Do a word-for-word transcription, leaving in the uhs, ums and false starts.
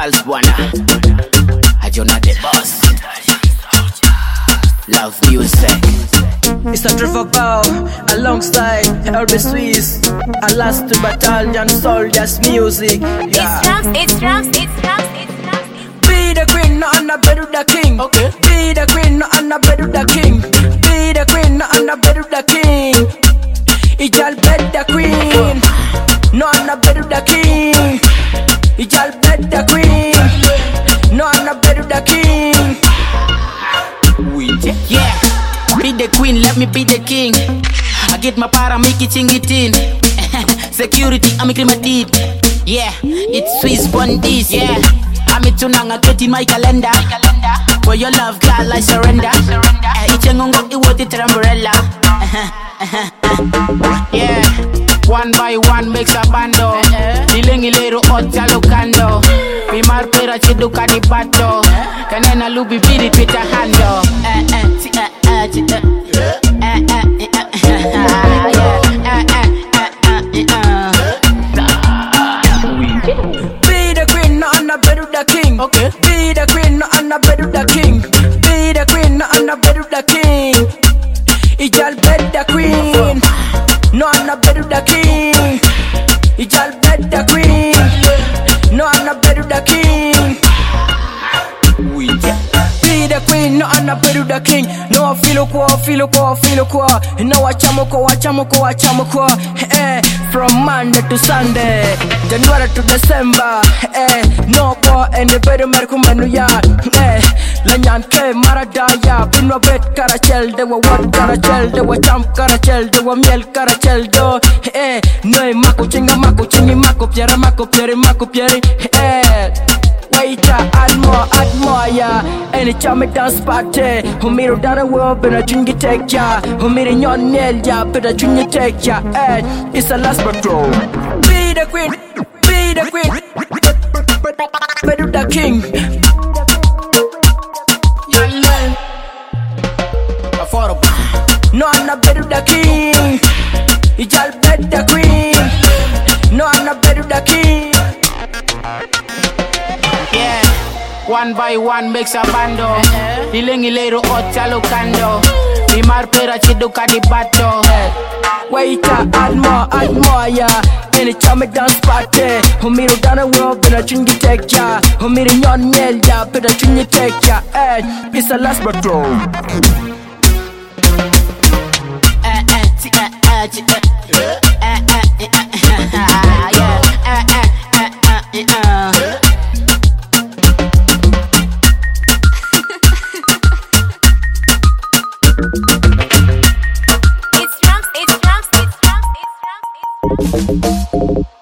Pulse Bwana, Ajona the boss. Love music. It's a Trevor Bow alongside L B Swiss. A last battalion soldiers music. Yeah. It's drums, it's drums, it's drums, it's drums. Be the queen, no Anna better the king. Okay. Be the queen, no Anna better the king. Be the queen, no Anna better the king. Ijal bet the queen, no Anna better the king. Ijal bet the queen, no Anna better the king. Yeah, be the queen, let me be the king. I get my para, make it ching it in. Security, I make my deed. Yeah, it's Swiss Bondis. Yeah, I'm it tunang, I get in my calendar. For your love, girl, I surrender. It's a ngongo, it was the umbrella. Yeah, one by one makes a bando. Diling ilero ocha lokando. Pimar pera chiduka di pato. Kanena lubi biri twita hando. Eh eh ti eh eh ti eh. Eh eh eh eh. Be the queen, no Anna better the king. Okay. Be the queen, no Anna better the king. Be the queen, no Anna better the king. Ijal bet the queen, no Anna better the king. Ijal bet the queen, no Anna better the king. Be the queen, no Anna better the king. No feel ko, feel ko, feel ko. No wachamoko, wachamoko, wachamoko. Eh, from Monday to Sunday, January to December. Eh, no ko and the better merkumanu ya. Eh, lanyan ke maradaya. Pinwa bet karachel, de wa wat karachel, de wa champ karachel, de wa miel karachel do. Eh, no mako chinga mako chingi mako piera mako pieri mako pieri. Eh. Waiter, add more, add more, yeah. Anytime I dance party, who made it down the world, but I drink it take ya. Who made it your nail, yeah, but I drink it take ya. Eh, it's a last patrol. Be the queen, be the queen, better the king. No, I'm not better the king. Y'all bet the queen. No, I'm not better the king. Yeah, one by one makes a bando. Diling ilero ocha lokando. Pimar pera chiduka di pato. Waiter, add more, add more, yeah. Anytime I dance party, who made it down the world, but I drink it take ya. Who made it your nail, yeah, but I drink it take ya. Eh, it's a last patrol. Eh eh ti eh eh ti eh. Eh eh eh eh. Yeah, eh eh eh eh eh. It's drums, it's drums, it's drums, it's drums, it's drums.